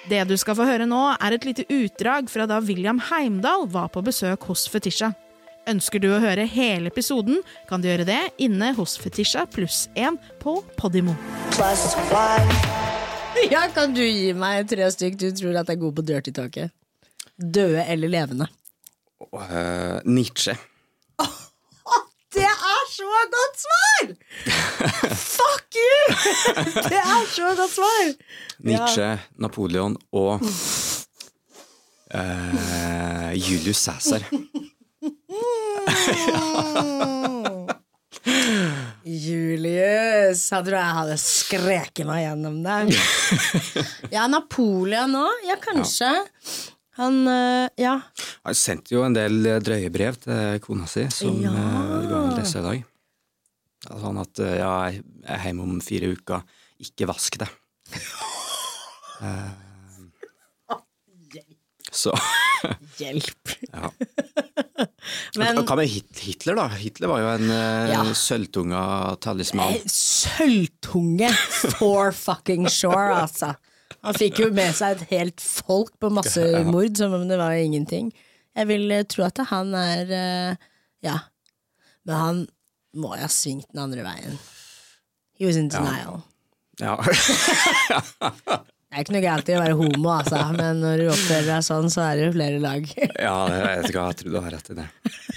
Det du skal få høre nå et lite utdrag fra da William Heimdal var på besøk hos Fetisha. Ønsker du å høre hele episoden, kan du gjøre det inne hos Fetisha +1 på Podimo. Ja, kan du gi meg 3 stykk du tror at god på dirty talket? Døde eller levende? Nietzsche. Det så godt svar! Fuck you! Det så godt svar! Nietzsche, Napoleon og Julius Caesar. Julius, jeg tror jeg hadde skreket meg gjennom det. Ja, Napoleon nå, ja kanskje. Han, ja. Han sendte jo en del drøye brev til kona si, som vi kan lese i dag. Sånn at, jeg hjemme om 4 uker, ikke vask det. Så. Hjelp. Ja. Men, hva med Hitler da? Hitler var jo en sølvtunga talisman. Sølvtunge for fucking sure, altså. Han fikk jo med seg et helt folk på masse mord, som om det var ingenting. Jeg vil tro at han ja. Men han må ha svingt den andre veien. He was in denial. Ja. Det ikke noe galt i å være homo, altså, men når du oppfører deg sånn, så det jo flere lag. Ja, jeg tror du har rett i det.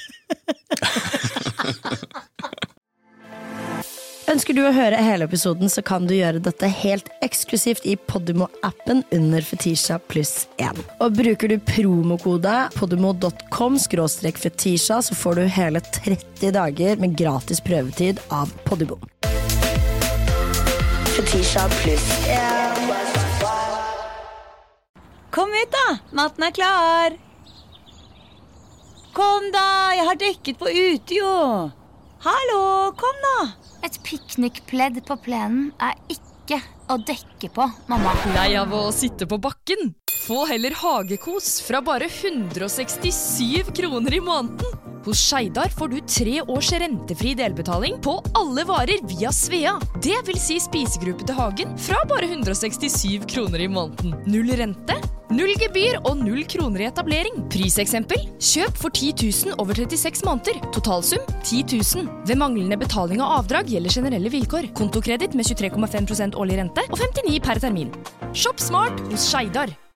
Ønsker du å høre hele episoden, så kan du gjøre dette helt eksklusivt i Podimo-appen under Fetisha +1. Og bruker du promokode podimo.com/fetisha, så får du hele 30 dager med gratis prøvetid av Podimo. Fetisha +1. Kom hit da, maten klar. Kom da, jeg har dekket på ute jo. Hallo, kom da. Et piknikpledd på plenen ikke å dekke på, mamma. Lei av å sitte på bakken? Få heller hagekos fra bare 167 kroner i måneden. Hos Skeidar får du 3 års rentefri delbetaling på alle varer via Svea. Det vil si spisegruppe til hagen fra bare 167 kroner i måneden. 0 rente, 0 gebyr og 0 kroner i etablering. Priseksempel: kjøp for 10 000 over 36 måneder. Totalsum 10 000. Ved manglende betaling av avdrag gjelder generelle vilkår. Kontokreditt med 23,5% årlig rente og 59 per termin. Shop smart hos Skeidar.